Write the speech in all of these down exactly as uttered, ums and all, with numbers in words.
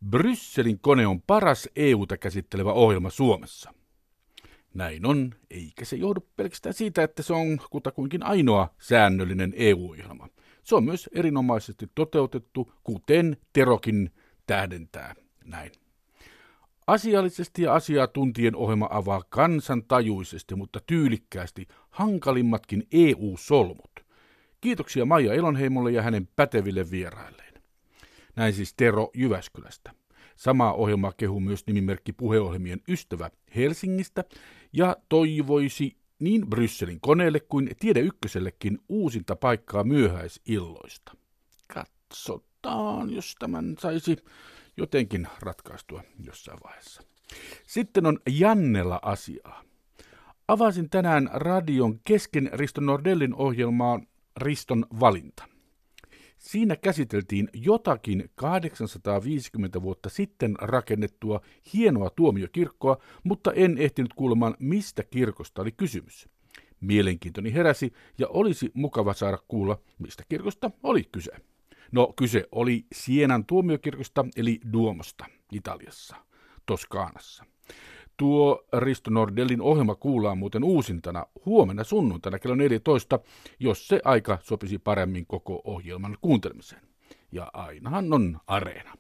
Brysselin kone on paras E U:ta käsittelevä ohjelma Suomessa. Näin on, eikä se johdu pelkästään siitä, että se on kutakuinkin ainoa säännöllinen E U-ohjelma. Se on myös erinomaisesti toteutettu, kuten Terokin tähdentää näin. Asiallisesti ja asiaa tuntien ohjelma avaa kansantajuisesti, mutta tyylikkäästi hankalimmatkin E U-solmut. Kiitoksia Maija Elonheimolle ja hänen päteville vierailleen. Näin siis Tero Jyväskylästä. Samaa ohjelmaa kehuu myös nimimerkki puheohjelmien ystävä Helsingistä ja toivoisi niin Brysselin koneelle kuin Tiede Ykkösellekin uusinta paikkaa myöhäisilloista. Katsotaan, jos tämän saisi jotenkin ratkaistua jossain vaiheessa. Sitten on Jannella asiaa. Avasin tänään radion kesken Risto Nordellin ohjelmaa Riston valinta. Siinä käsiteltiin jotakin kahdeksansataaviisikymmentä vuotta sitten rakennettua hienoa tuomiokirkkoa, mutta en ehtinyt kuulemaan, mistä kirkosta oli kysymys. Mielenkiintoni heräsi ja olisi mukava saada kuulla, mistä kirkosta oli kyse. No, kyse oli Sienan tuomiokirkosta eli Duomosta Italiassa, Toskaanassa. Tuo Risto Nordellin ohjelma kuullaan muuten uusintana huomenna sunnuntaina kello neljätoista, jos se aika sopisi paremmin koko ohjelman kuuntelemiseen. Ja ainahan on Areena.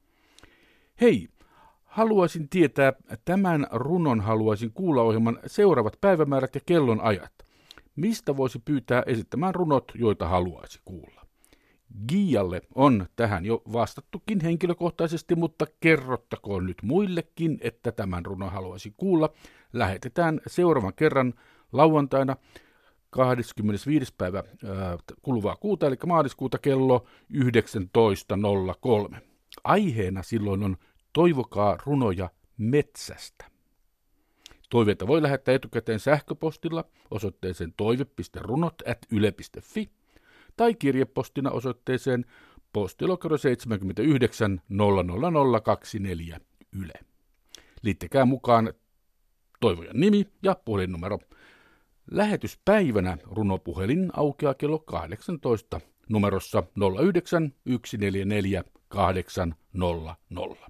Hei, haluaisin tietää, tämän runon haluaisin kuulla ohjelman seuraavat päivämäärät ja kellonajat. Mistä voisi pyytää esittämään runot, joita haluaisi kuulla? Gialle on tähän jo vastattukin henkilökohtaisesti, mutta kerrottakoon nyt muillekin, että tämän runon haluaisi kuulla. Lähetetään seuraavan kerran lauantaina kahdeskymmenesviides päivä ää, kuluvaa kuuta, eli maaliskuuta kello yhdeksäntoista nolla kolme. Aiheena silloin on Toivokaa runoja metsästä. Toiveita voi lähettää etukäteen sähköpostilla osoitteeseen toive piste runot ät yle piste fi tai kirjepostina osoitteeseen postilokero seitsemänkymmentäyhdeksän nolla nolla nolla kaksikymmentäneljä Yle. Liittäkää mukaan toivojan nimi ja puhelinnumero. Lähetyspäivänä runopuhelin aukeaa kello kahdeksantoista numerossa nolla yhdeksän yksi neljä neljä kahdeksan nolla nolla.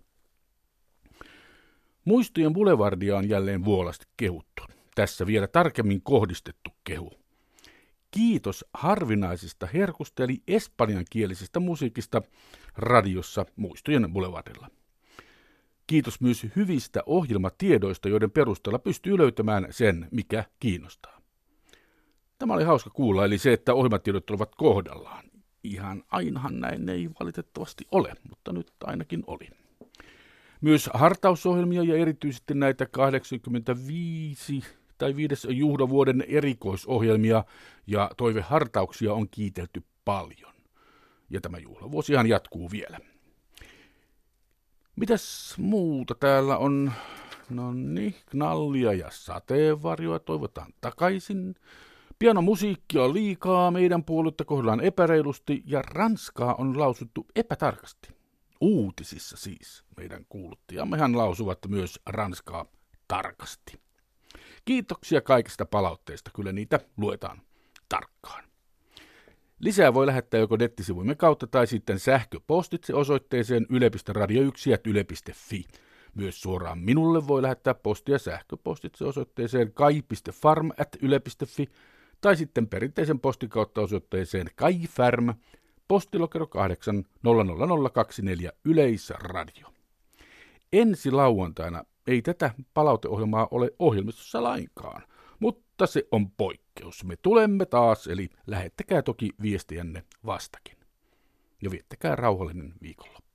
Muistojen Boulevardia on jälleen vuolasti kehuttu. Tässä vielä tarkemmin kohdistettu kehu. Kiitos harvinaisesta herkusta eli espanjankielisestä musiikista radiossa Muistojen Boulevardilla. Kiitos myös hyvistä ohjelmatiedoista, joiden perusteella pystyy löytämään sen, mikä kiinnostaa. Tämä oli hauska kuulla, eli se, että ohjelmatiedot ovat kohdallaan. Ihan ainahan näin ei valitettavasti ole, mutta nyt ainakin oli. Myös hartausohjelmia ja erityisesti näitä kahdeksankymmentäviisi tai viides juhlavuoden erikoisohjelmia ja toivehartauksia on kiitelty paljon. Ja tämä juhlavuosihan jatkuu vielä. Mitäs muuta täällä on? No niin, knallia ja sateenvarjoa toivotaan takaisin. Pianomusiikkia on liikaa, meidän puoluetta kohdellaan epäreilusti ja ranskaa on lausuttu epätarkasti. Uutisissa siis meidän kuuluttajammehan lausuvat myös ranskaa tarkasti. Kiitoksia kaikista palautteista, kyllä niitä luetaan tarkkaan. Lisää voi lähettää joko nettisivuimme kautta tai sitten sähköpostitse osoitteeseen yle piste radio yksi ät yle piste fi. Myös suoraan minulle voi lähettää postia sähköpostitse osoitteeseen kai piste farm ät yle piste fi tai sitten perinteisen postin kautta osoitteeseen kaifärm, postilokero kahdeksan nolla nolla nolla kaksikymmentäneljä Yleisradio. Ensi lauantaina ei tätä palauteohjelmaa ole ohjelmistossa lainkaan, mutta se on poikkeus. Me tulemme taas, eli lähettäkää toki viestijänne vastakin. Ja viettäkää rauhallinen viikonloppu.